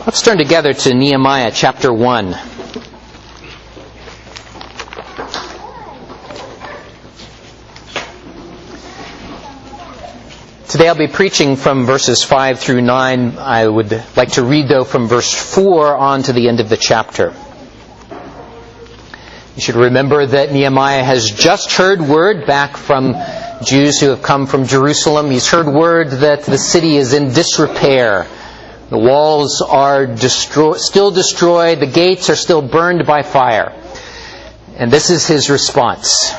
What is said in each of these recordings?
Let's turn together to Nehemiah chapter 1. Today I'll be preaching from verses 5 through 9. I would like to read, though, from verse 4 on to the end of the chapter. You should remember that Nehemiah has just heard word back from Jews who have come from Jerusalem. He's heard word that the city is in disrepair. The walls are still destroyed. The gates are still burned by fire. And this is his response.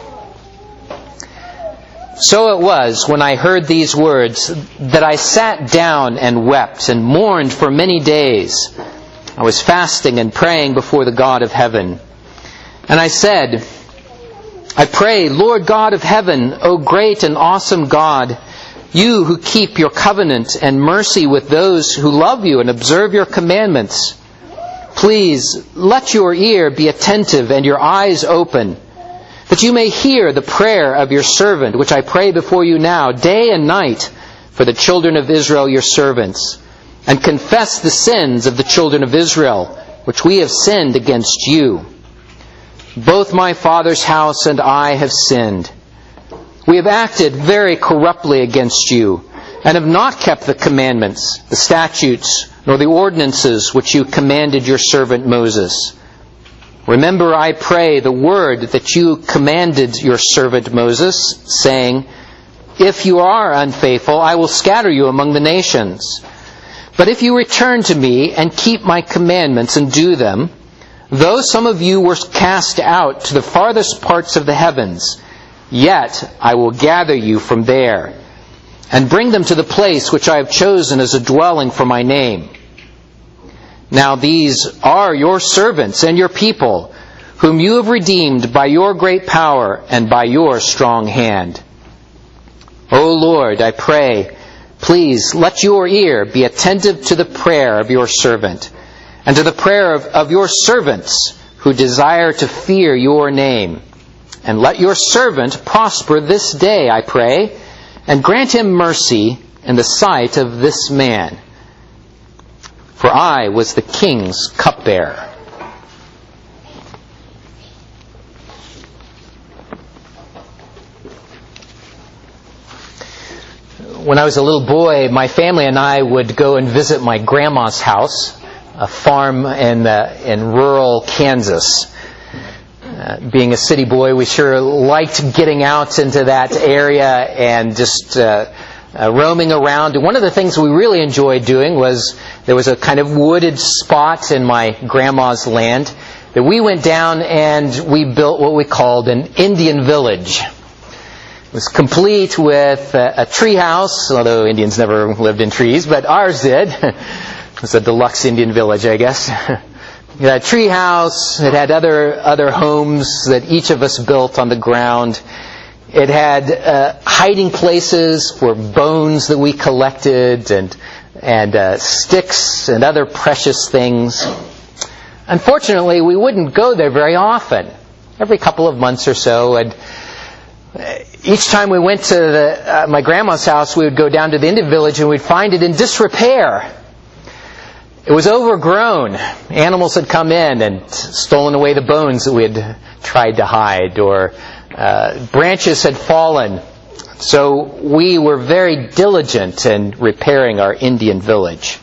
So it was, when I heard these words, that I sat down and wept and mourned for many days. I was fasting and praying before the God of heaven. And I said, I pray, Lord God of heaven, O great and awesome God, you who keep your covenant and mercy with those who love you and observe your commandments, please let your ear be attentive and your eyes open, that you may hear the prayer of your servant, which I pray before you now, day and night, for the children of Israel, your servants, and confess the sins of the children of Israel, which we have sinned against you. Both my father's house and I have sinned. We have acted very corruptly against you, and have not kept the commandments, the statutes, nor the ordinances which you commanded your servant Moses. Remember, I pray, the word that you commanded your servant Moses, saying, if you are unfaithful, I will scatter you among the nations. But if you return to me and keep my commandments and do them, though some of you were cast out to the farthest parts of the heavens, yet I will gather you from there, and bring them to the place which I have chosen as a dwelling for my name. Now these are your servants and your people, whom you have redeemed by your great power and by your strong hand. O Lord, I pray, please let your ear be attentive to the prayer of your servant, and to the prayer of your servants who desire to fear your name. And let your servant prosper this day, I pray, and grant him mercy in the sight of this man. For I was the king's cupbearer. When I was a little boy, my family and I would go and visit my grandma's house, a farm in rural Kansas. Being a city boy, we sure liked getting out into that area and just roaming around. And one of the things we really enjoyed doing was, there was a kind of wooded spot in my grandma's land that we went down and we built what we called an Indian village. It was complete with a tree house, although Indians never lived in trees, but ours did. It was a deluxe Indian village, I guess. It had a tree house. It had other homes that each of us built on the ground. It had hiding places for bones that we collected and sticks and other precious things. Unfortunately, we wouldn't go there very often. Every couple of months or so, and each time we went to my grandma's house, we would go down to the Indian village and we'd find it in disrepair. It was overgrown. Animals had come in and stolen away the bones that we had tried to hide, or branches had fallen. So we were very diligent in repairing our Indian village.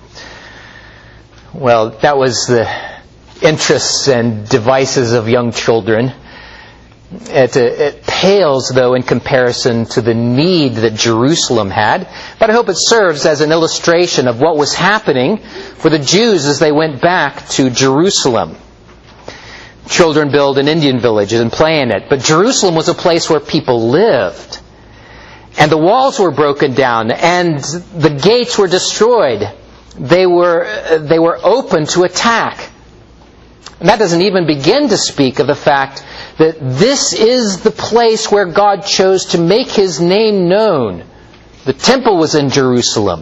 Well, that was the interests and devices of young children. It pales, though, in comparison to the need that Jerusalem had. But I hope it serves as an illustration of what was happening for the Jews as they went back to Jerusalem. Children build an Indian village and play in it. But Jerusalem was a place where people lived. And the walls were broken down, and the gates were destroyed. They were open to attack. And that doesn't even begin to speak of the fact that this is the place where God chose to make His name known. The temple was in Jerusalem.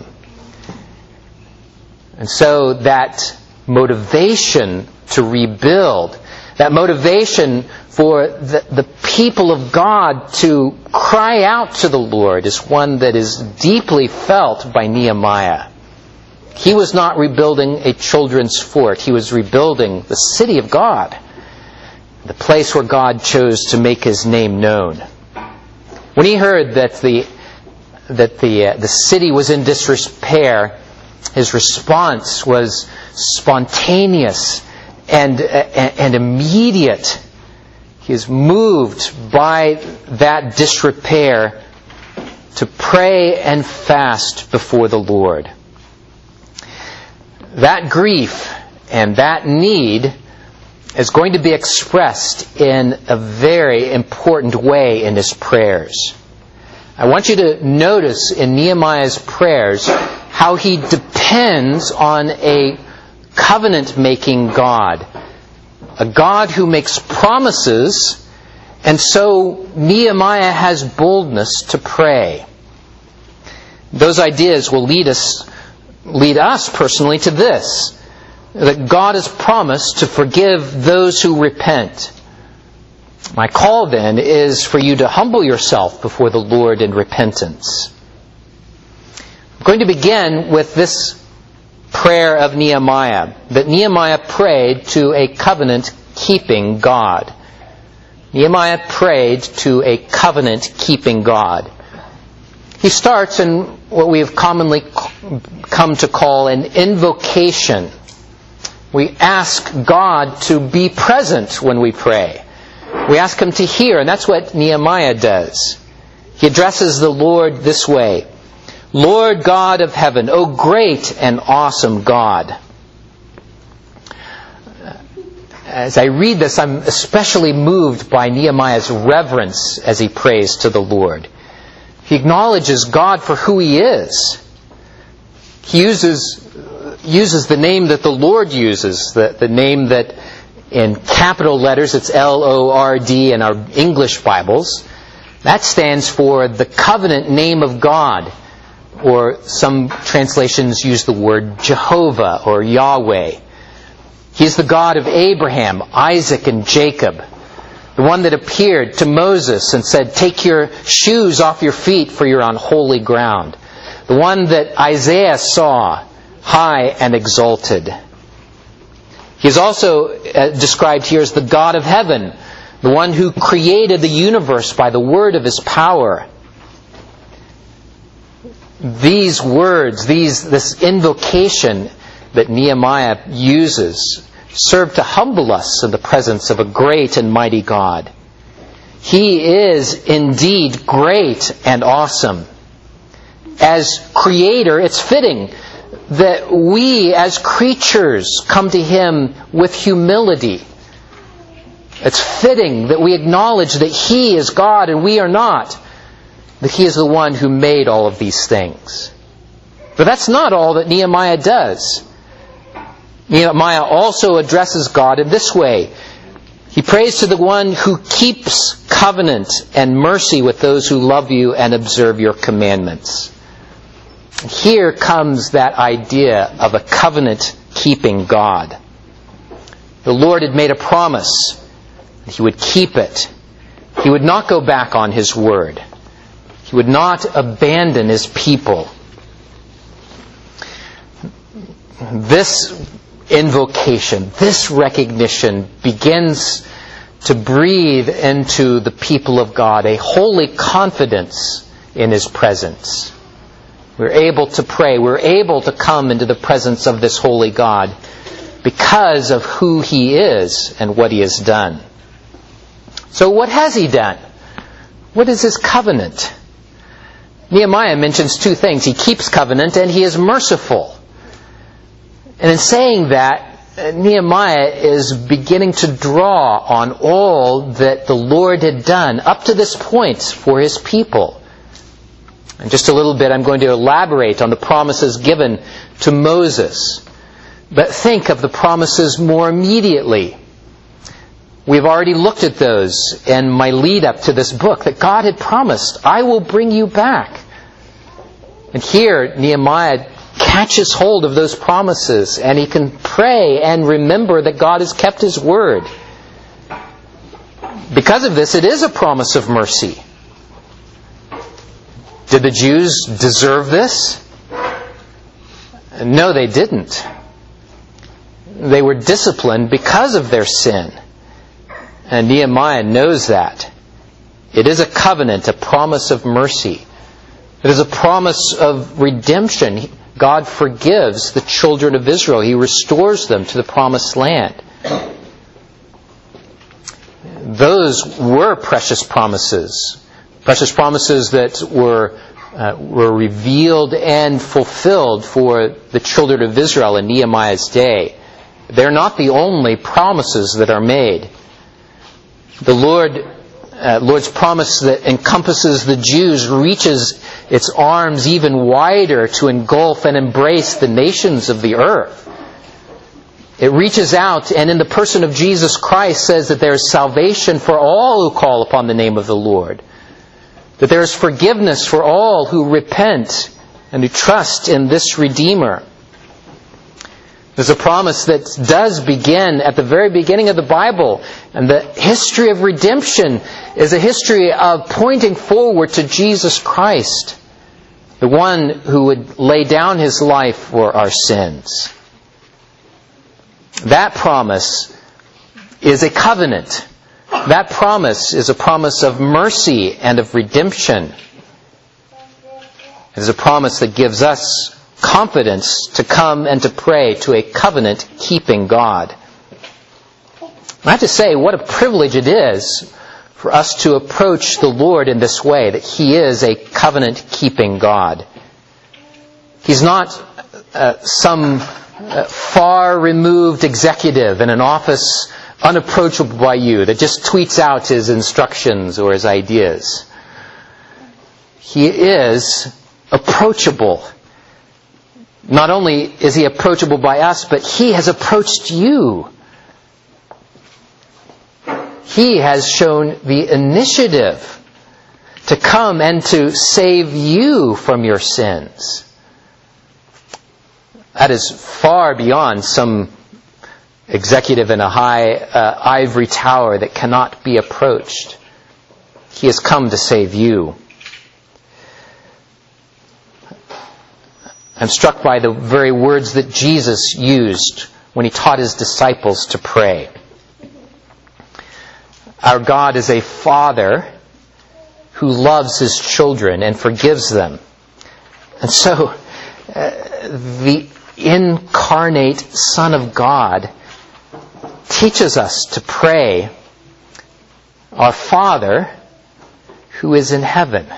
And so that motivation to rebuild, that motivation for the people of God to cry out to the Lord, is one that is deeply felt by Nehemiah. He was not rebuilding a children's fort. He was rebuilding the city of God, the place where God chose to make His name known. When he heard that the city was in disrepair, his response was spontaneous and immediate. He is moved by that disrepair to pray and fast before the Lord. That grief and that need is going to be expressed in a very important way in his prayers. I want you to notice in Nehemiah's prayers how he depends on a covenant-making God, a God who makes promises, and so Nehemiah has boldness to pray. Those ideas will lead us personally to this, that God has promised to forgive those who repent. My call then is for you to humble yourself before the Lord in repentance. I'm going to begin with this prayer of Nehemiah, that Nehemiah prayed to a covenant-keeping God. Nehemiah prayed to a covenant-keeping God. He starts in what we have commonly come to call an invocation. We ask God to be present when we pray. We ask Him to hear, and that's what Nehemiah does. He addresses the Lord this way: Lord God of heaven, O great and awesome God. As I read this, I'm especially moved by Nehemiah's reverence as he prays to the Lord. He acknowledges God for who He is. He uses the name that the Lord uses, the name that in capital letters, it's L-O-R-D in our English Bibles. That stands for the covenant name of God. Or some translations use the word Jehovah or Yahweh. He's the God of Abraham, Isaac, and Jacob. The one that appeared to Moses and said, "Take your shoes off your feet, for you're on holy ground." The one that Isaiah saw, high and exalted. He is also described here as the God of heaven, the one who created the universe by the word of His power. These words, this invocation that Nehemiah uses, serve to humble us in the presence of a great and mighty God. He is indeed great and awesome. As Creator, it's fitting that we as creatures come to Him with humility. It's fitting that we acknowledge that He is God and we are not. That He is the one who made all of these things. But that's not all that Nehemiah does. Nehemiah also addresses God in this way. He prays to the one who keeps covenant and mercy with those who love you and observe your commandments. Here comes that idea of a covenant-keeping God. The Lord had made a promise that He would keep it. He would not go back on His word. He would not abandon His people. This invocation, this recognition begins to breathe into the people of God a holy confidence in His presence. We're able to pray. We're able to come into the presence of this holy God because of who He is and what He has done. So what has He done? What is His covenant? Nehemiah mentions two things. He keeps covenant and he is merciful. And in saying that, Nehemiah is beginning to draw on all that the Lord had done up to this point for His people. In just a little bit, I'm going to elaborate on the promises given to Moses. But think of the promises more immediately. We've already looked at those in my lead-up to this book, that God had promised, "I will bring you back." And here, Nehemiah catches hold of those promises, and he can pray and remember that God has kept His word. Because of this, it is a promise of mercy. Did the Jews deserve this? No, they didn't. They were disciplined because of their sin. And Nehemiah knows that. It is a covenant, a promise of mercy. It is a promise of redemption. God forgives the children of Israel. He restores them to the promised land. Those were precious promises that were revealed and fulfilled for the children of Israel in Nehemiah's day. They're not the only promises that are made. The Lord's promise that encompasses the Jews reaches its arms even wider to engulf and embrace the nations of the earth. It reaches out, and in the person of Jesus Christ says that there is salvation for all who call upon the name of the Lord. That there is forgiveness for all who repent and who trust in this Redeemer. There's a promise that does begin at the very beginning of the Bible. And the history of redemption is a history of pointing forward to Jesus Christ, the one who would lay down His life for our sins. That promise is a covenant. That promise is a promise of mercy and of redemption. It is a promise that gives us confidence to come and to pray to a covenant-keeping God. I have to say, what a privilege it is for us to approach the Lord in this way, that He is a covenant-keeping God. He's not some far-removed executive in an office unapproachable by you that just tweets out his instructions or his ideas. He is approachable. Not only is He approachable by us, but He has approached you. He has shown the initiative to come and to save you from your sins. That is far beyond some executive in a high ivory tower that cannot be approached. He has come to save you. I'm struck by the very words that Jesus used when He taught His disciples to pray. Our God is a Father who loves His children and forgives them. And so, the incarnate Son of God teaches us to pray, Our Father who is in heaven.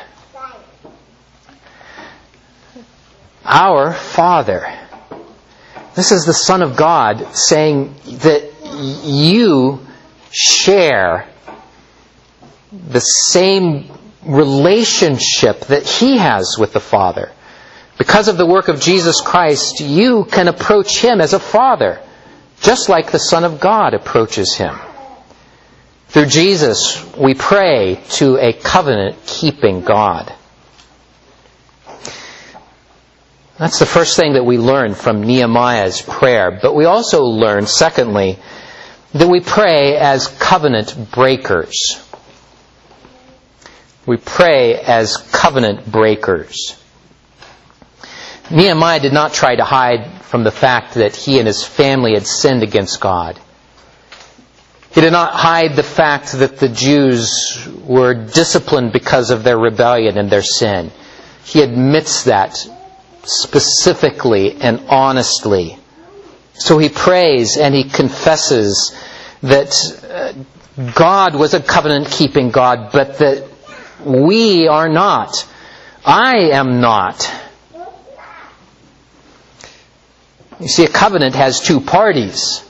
Our Father. This is the Son of God saying that you share the same relationship that He has with the Father. Because of the work of Jesus Christ, you can approach Him as a Father, just like the Son of God approaches Him. Through Jesus, we pray to a covenant-keeping God. That's the first thing that we learn from Nehemiah's prayer. But we also learn, secondly, that we pray as covenant breakers. We pray as covenant breakers. Nehemiah did not try to hide from the fact that he and his family had sinned against God. He did not hide the fact that the Jews were disciplined because of their rebellion and their sin. He admits that specifically and honestly. So he prays and he confesses that God was a covenant-keeping God, but that we are not. I am not. You see, a covenant has two parties.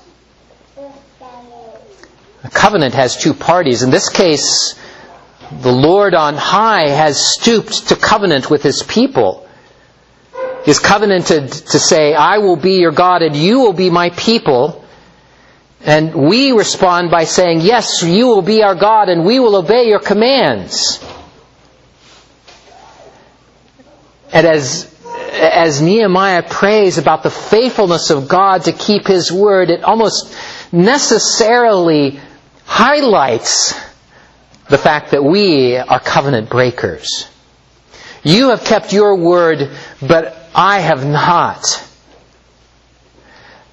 A covenant has two parties. In this case, the Lord on high has stooped to covenant with His people. He's covenanted to say, I will be your God and you will be my people. And we respond by saying, yes, you will be our God and we will obey your commands. And as Nehemiah prays about the faithfulness of God to keep His word, it almost necessarily highlights the fact that we are covenant breakers. You have kept your word, but I have not.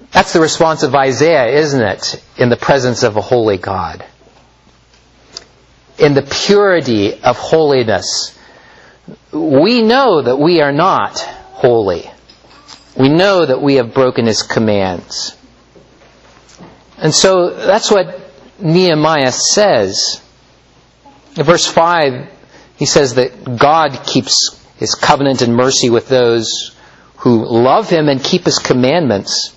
That's the response of Isaiah, isn't it, in the presence of a holy God? In the purity of holiness, we know that we are not holy. We know that we have broken His commands. And so that's what Nehemiah says. In verse 5, he says that God keeps His covenant and mercy with those who love Him and keep His commandments,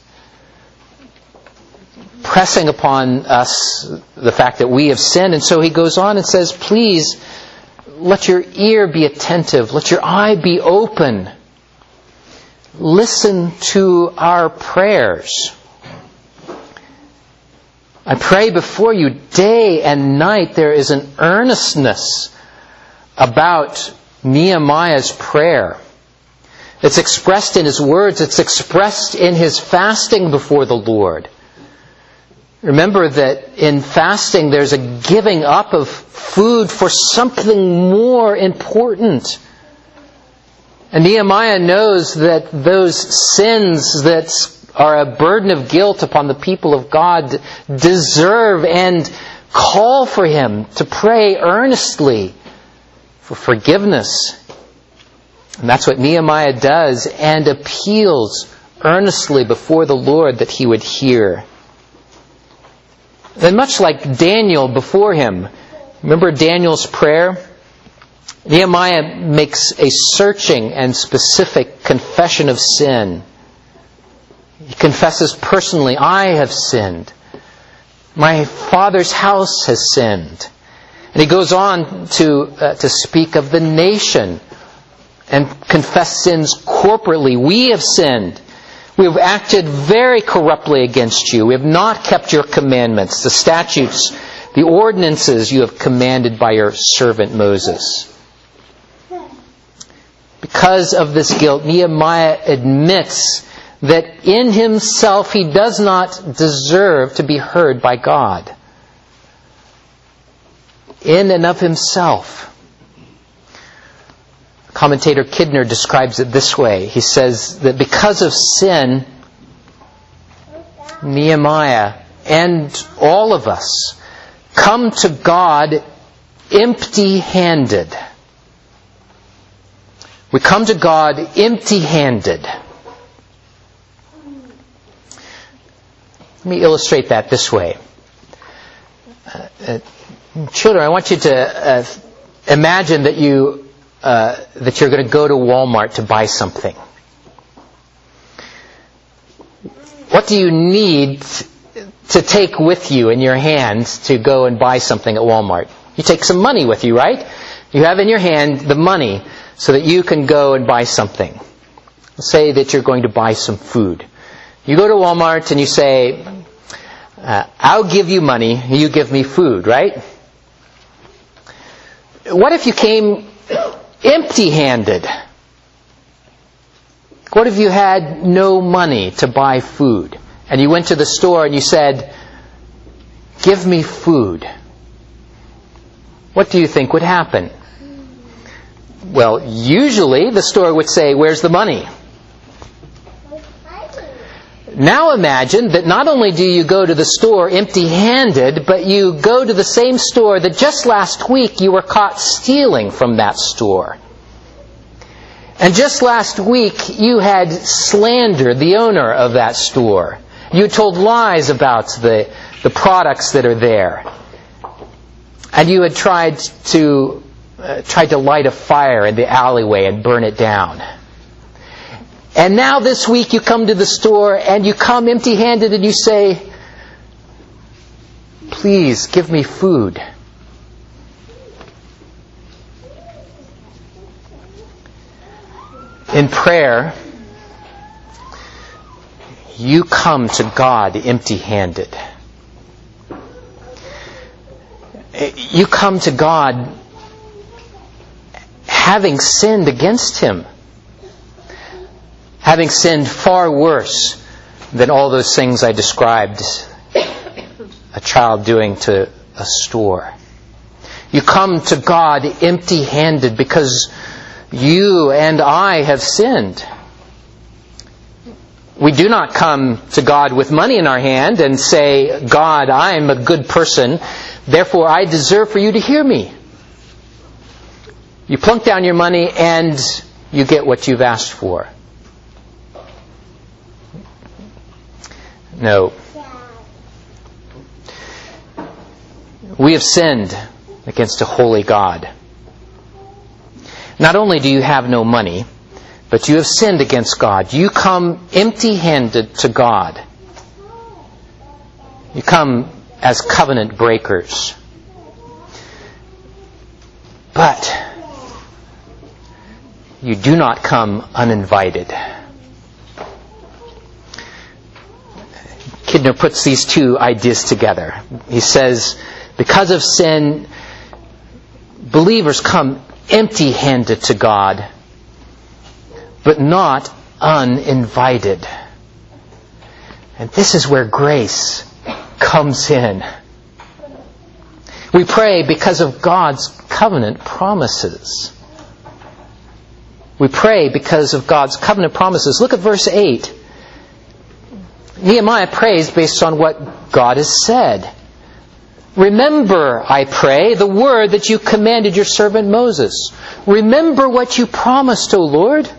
pressing upon us the fact that we have sinned. And so he goes on and says, please, let your ear be attentive. Let your eye be open. Listen to our prayers. I pray before you day and night. There is an earnestness about Nehemiah's prayer. It's expressed in his words. It's expressed in his fasting before the Lord. Remember that in fasting there's a giving up of food for something more important. And Nehemiah knows that those sins that are a burden of guilt upon the people of God deserve and call for him to pray earnestly for forgiveness. And that's what Nehemiah does, and appeals earnestly before the Lord that He would hear. And much like Daniel before him, remember Daniel's prayer? Nehemiah makes a searching and specific confession of sin. He confesses personally, I have sinned. My father's house has sinned. And he goes on to speak of the nation and confess sins corporately. We have sinned. We have acted very corruptly against you. We have not kept your commandments, the statutes, the ordinances you have commanded by your servant Moses. Because of this guilt, Nehemiah admits that in himself he does not deserve to be heard by God. In and of himself. Commentator Kidner describes it this way. He says that because of sin, Nehemiah and all of us come to God empty-handed. We come to God empty-handed. Let me illustrate that this way. Children, I want you to imagine that you're going to go to Walmart to buy something. What do you need to take with you in your hands to go and buy something at Walmart? You take some money with you, right? You have in your hand the money so that you can go and buy something. Let's say that you're going to buy some food. You go to Walmart and you say, I'll give you money, you give me food, right? What if you came empty-handed? What if you had no money to buy food? And you went to the store and you said, give me food. What do you think would happen? Well, usually the store would say, where's the money? Now imagine that not only do you go to the store empty-handed, but you go to the same store that just last week you were caught stealing from that store. And just last week you had slandered the owner of that store. You told lies about the products that are there. And you had tried to light a fire in the alleyway and burn it down. And now this week you come to the store and you come empty-handed and you say, please give me food. In prayer, you come to God empty-handed. You come to God having sinned against Him. Having sinned far worse than all those things I described a child doing to a store. You come to God empty-handed because you and I have sinned. We do not come to God with money in our hand and say, God, I am a good person, therefore I deserve for you to hear me. You plunk down your money and you get what you've asked for. No. We have sinned against a holy God. Not only do you have no money, but you have sinned against God. You come empty-handed to God. You come as covenant breakers. But you do not come uninvited. Kidner puts these two ideas together. He says, because of sin, believers come empty-handed to God, but not uninvited. And this is where grace comes in. We pray because of God's covenant promises. We pray because of God's covenant promises. Look at verse 8. Nehemiah prays based on what God has said. Remember, I pray, the word that you commanded your servant Moses. Remember what you promised, O Lord.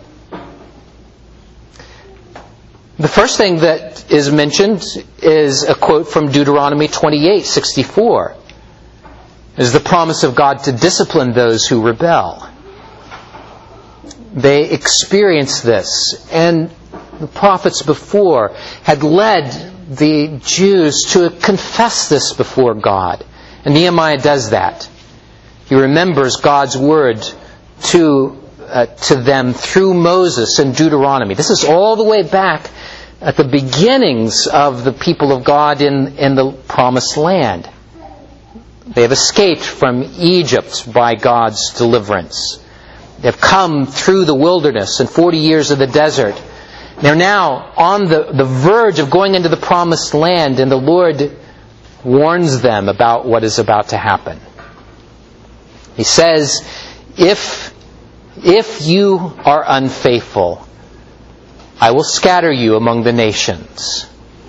The first thing that is mentioned is a quote from Deuteronomy 28:64. Is the promise of God to discipline those who rebel. They experienced this, and the prophets before had led the Jews to confess this before God. And Nehemiah does that. He remembers God's word to them through Moses and Deuteronomy. This is all the way back at the beginnings of the people of God in the promised land. They have escaped from Egypt by God's deliverance. They have come through the wilderness and 40 years of the desert. They're now on the verge of going into the promised land, and the Lord warns them about what is about to happen. He says, if you are unfaithful, I will scatter you among the nations.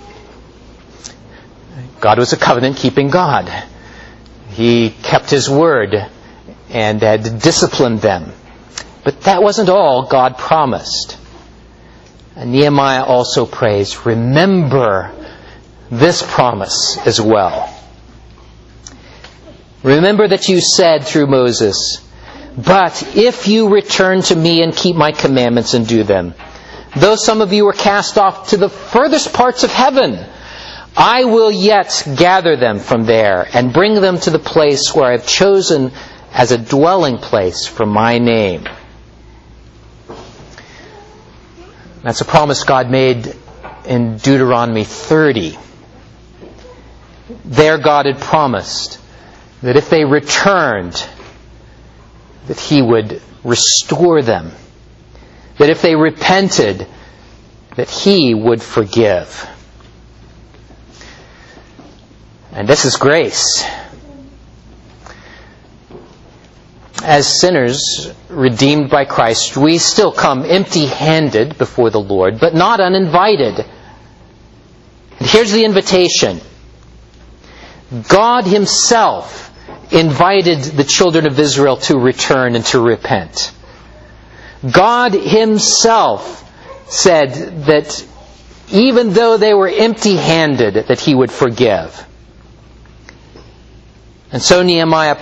God was a covenant-keeping God. He kept His word and had disciplined them. But that wasn't all God promised. And Nehemiah also prays, remember this promise as well. Remember that you said through Moses, but if you return to me and keep my commandments and do them, though some of you are cast off to the furthest parts of heaven, I will yet gather them from there and bring them to the place where I have chosen as a dwelling place for my name. That's a promise God made in Deuteronomy 30. There God had promised that if they returned, that He would restore them. That if they repented, that He would forgive. And this is grace. As sinners redeemed by Christ, we still come empty-handed before the Lord, but not uninvited. And here's the invitation. God Himself invited the children of Israel to return and to repent. God Himself said that even though they were empty-handed, that He would forgive. And so Nehemiah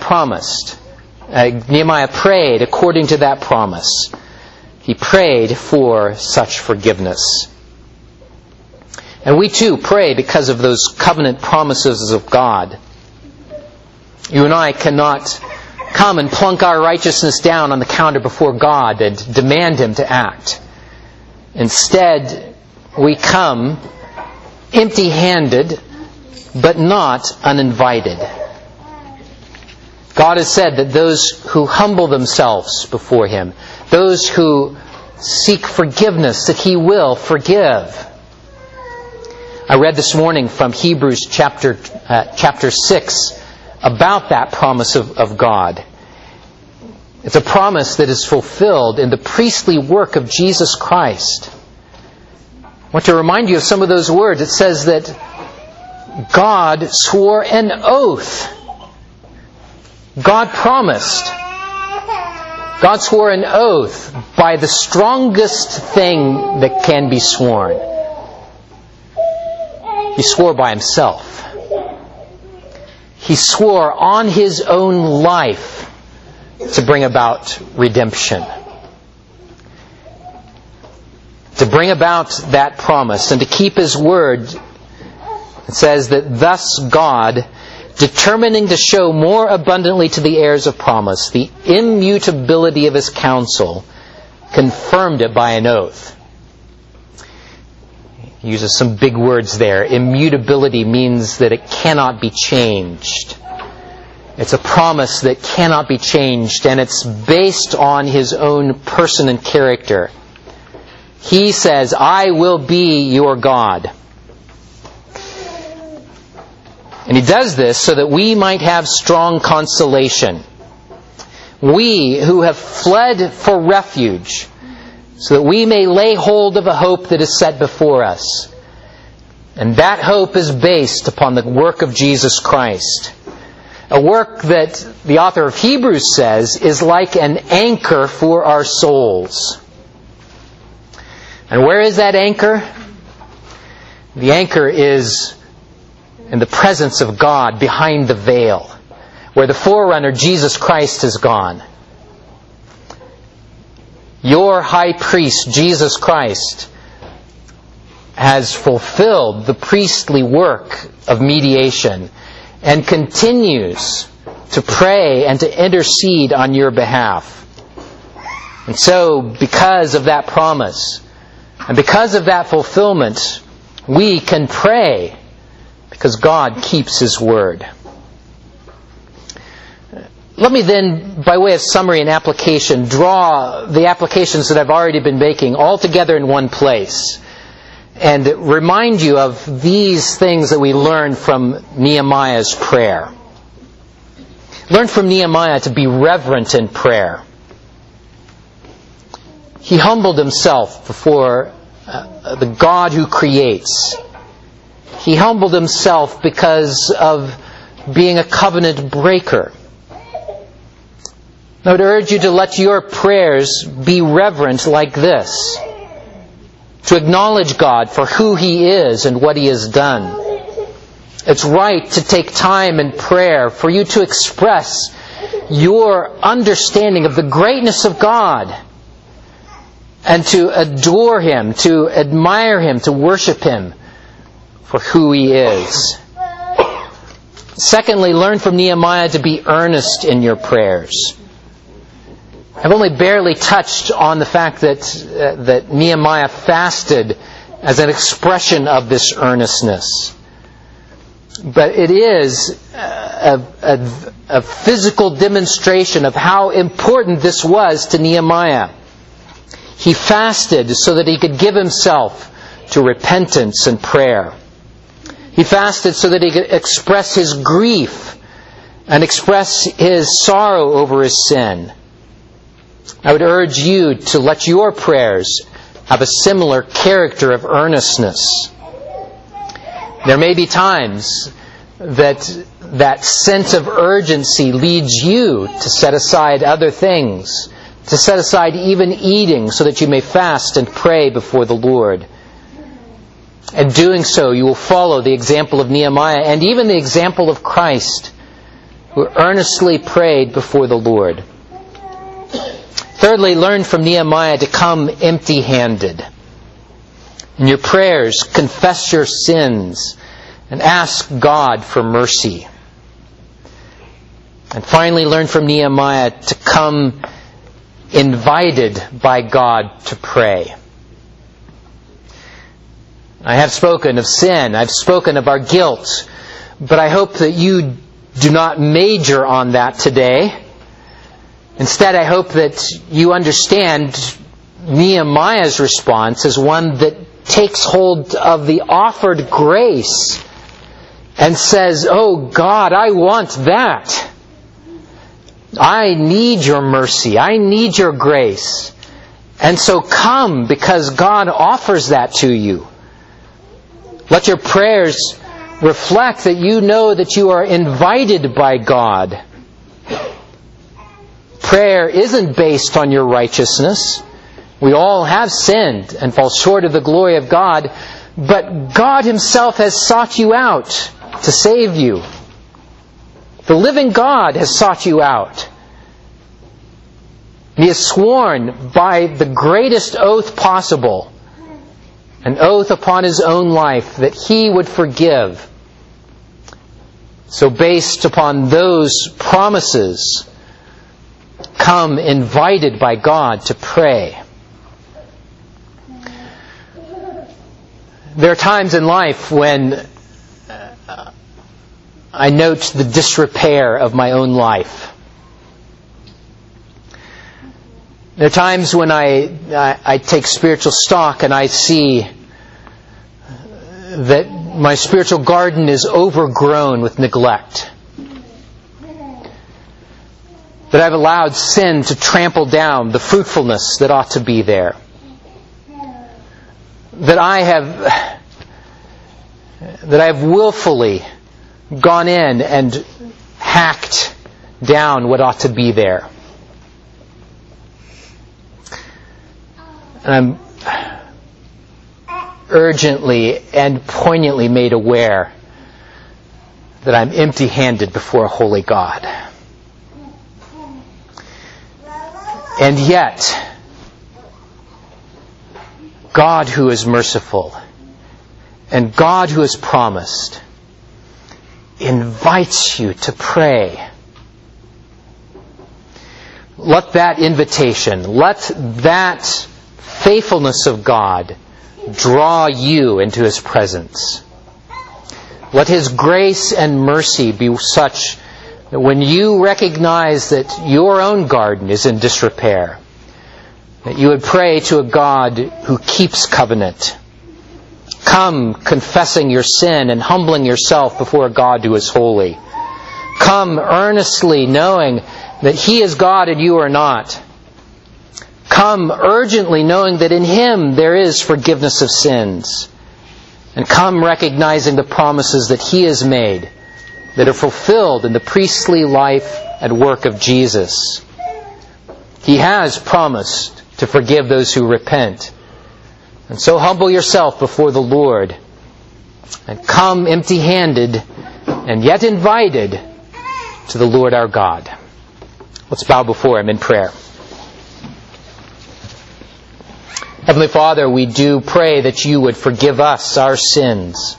prayed according to that promise. He prayed for such forgiveness. And we too pray because of those covenant promises of God. You and I cannot come and plunk our righteousness down on the counter before God and demand Him to act. Instead, we come empty-handed, but not uninvited. God has said that those who humble themselves before Him, those who seek forgiveness, that He will forgive. I read this morning from Hebrews chapter 6 about that promise of God. It's a promise that is fulfilled in the priestly work of Jesus Christ. want to remind you of some of those words. It says that God swore an oath. God promised. God swore an oath by the strongest thing that can be sworn. He swore by Himself. He swore on His own life to bring about redemption. To bring about that promise and to keep His word. It says that thus God, determining to show more abundantly to the heirs of promise the immutability of His counsel, confirmed it by an oath. He uses some big words there. Immutability means that it cannot be changed. It's a promise that cannot be changed, and it's based on His own person and character. He says, I will be your God. And He does this so that we might have strong consolation. We who have fled for refuge, so that we may lay hold of a hope that is set before us. And that hope is based upon the work of Jesus Christ. A work that the author of Hebrews says is like an anchor for our souls. And where is that anchor? The anchor is in the presence of God behind the veil, where the forerunner, Jesus Christ, has gone. Your high priest, Jesus Christ, has fulfilled the priestly work of mediation and continues to pray and to intercede on your behalf. And so, because of that promise, and because of that fulfillment, we can pray because God keeps His word. Let me then, by way of summary and application, draw the applications that I've already been making all together in one place and remind you of these things that we learned from Nehemiah's prayer. Learn from Nehemiah to be reverent in prayer. He humbled himself before the God who creates. He humbled himself because of being a covenant breaker. I would urge you to let your prayers be reverent like this. To acknowledge God for who He is and what He has done. It's right to take time in prayer for you to express your understanding of the greatness of God and to adore Him, to admire Him, to worship Him for who He is. Secondly, learn from Nehemiah to be earnest in your prayers. I've only barely touched on the fact that Nehemiah fasted as an expression of this earnestness. But it is a physical demonstration of how important this was to Nehemiah. He fasted so that he could give himself to repentance and prayer. He fasted so that he could express his grief and express his sorrow over his sin. I would urge you to let your prayers have a similar character of earnestness. There may be times that sense of urgency leads you to set aside other things, to set aside even eating so that you may fast and pray before the Lord. And doing so, you will follow the example of Nehemiah and even the example of Christ, who earnestly prayed before the Lord. Thirdly, learn from Nehemiah to come empty-handed. In your prayers, confess your sins and ask God for mercy. And finally, learn from Nehemiah to come invited by God to pray. I have spoken of sin, I've spoken of our guilt, but I hope that you do not major on that today. Instead, I hope that you understand Nehemiah's response as one that takes hold of the offered grace and says, "Oh God, I want that. I need your mercy. I need your grace. And so come, because God offers that to you. Let your prayers reflect that you know that you are invited by God. Prayer isn't based on your righteousness. We all have sinned and fall short of the glory of God, but God Himself has sought you out to save you. The living God has sought you out. He has sworn by the greatest oath possible, an oath upon His own life, that He would forgive. So based upon those promises, come invited by God to pray. There are times in life when I note the disrepair of my own life. There are times when I take spiritual stock and I see that my spiritual garden is overgrown with neglect. That I've allowed sin to trample down the fruitfulness that ought to be there. That I have willfully gone in and hacked down what ought to be there. And I'm urgently and poignantly made aware that I'm empty-handed before a holy God. And yet, God who is merciful and God who has promised invites you to pray. Let that invitation, let that faithfulness of God draw you into His presence. Let His grace and mercy be such that when you recognize that your own garden is in disrepair, that you would pray to a God who keeps covenant. Come confessing your sin and humbling yourself before a God who is holy. Come earnestly knowing that He is God and you are not. Come urgently knowing that in Him there is forgiveness of sins. And come recognizing the promises that He has made, that are fulfilled in the priestly life and work of Jesus. He has promised to forgive those who repent. And so humble yourself before the Lord and come empty-handed and yet invited to the Lord our God. Let's bow before Him in prayer. Heavenly Father, we do pray that You would forgive us our sins.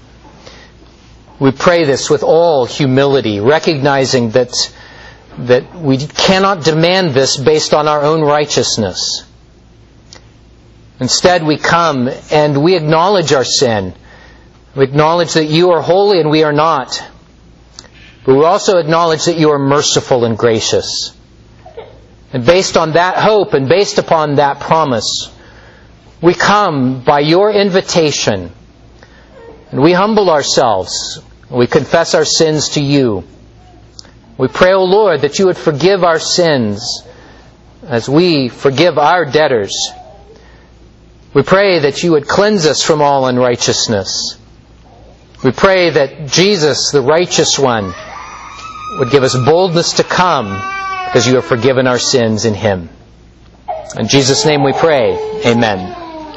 We pray this with all humility, recognizing that we cannot demand this based on our own righteousness. Instead, we come and we acknowledge our sin. We acknowledge that You are holy and we are not. But we also acknowledge that You are merciful and gracious. And based on that hope and based upon that promise, we come by Your invitation and we humble ourselves. We confess our sins to You. We pray, O Lord, that You would forgive our sins as we forgive our debtors. We pray that You would cleanse us from all unrighteousness. We pray that Jesus, the righteous one, would give us boldness to come because You have forgiven our sins in Him. In Jesus' name we pray. Amen.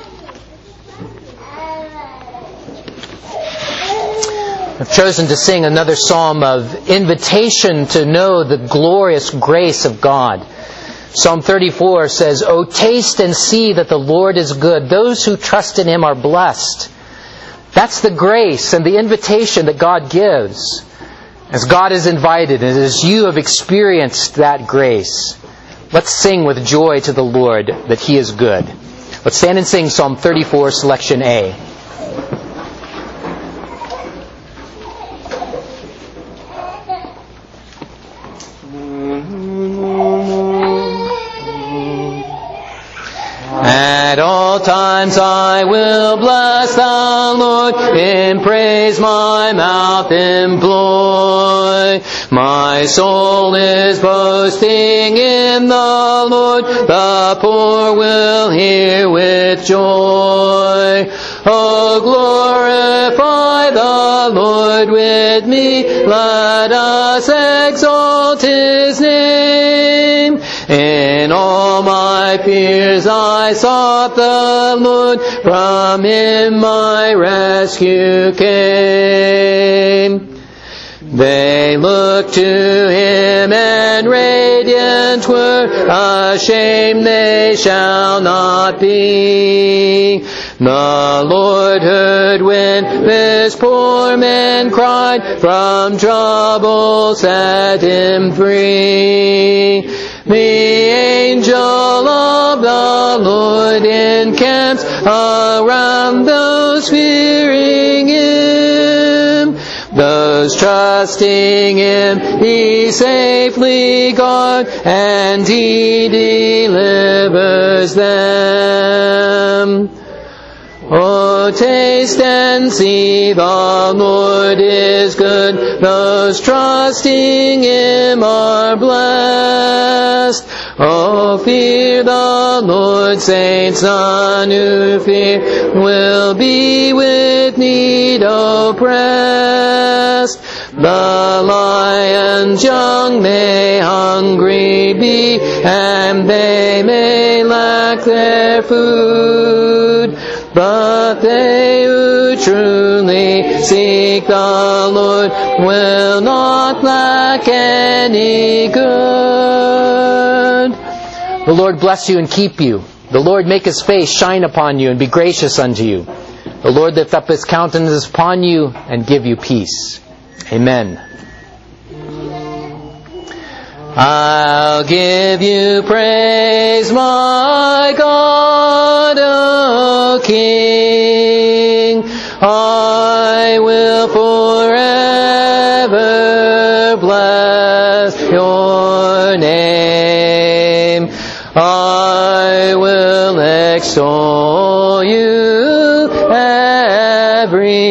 I've chosen to sing another psalm of invitation to know the glorious grace of God. Psalm 34 says, "O taste and see that the Lord is good. Those who trust in Him are blessed." That's the grace and the invitation that God gives. As God is invited and as you have experienced that grace, let's sing with joy to the Lord that He is good. Let's stand and sing Psalm 34, selection A. At all times I will bless the Lord, in praise my mouth employ. My soul is boasting in the Lord, the poor will hear with joy. Oh, glorify the Lord with me. Let us exalt His name. In all my fears I sought the Lord. From Him my rescue came. They looked to Him and radiant were, ashamed they shall not be. The Lord heard when this poor man cried, from trouble set him free. The angel of the Lord encamps around those fearing Him. Those trusting Him He safely guards, and He delivers them. Oh, taste and see the Lord is good. Those trusting Him are blessed. Oh, fear the Lord, saints, none who fear will be with need oppressed. The lions young may hungry be, and they may lack their food. But they who truly seek the Lord will not lack any good. The Lord bless you and keep you. The Lord make His face shine upon you and be gracious unto you. The Lord lift up His countenance upon you and give you peace. Amen. I'll give you praise, my God, O King. I will forever bless your name. I will extol you every